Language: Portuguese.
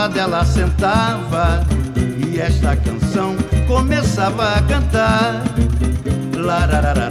lado ela sentava e esta canção começava a cantar. Lararara,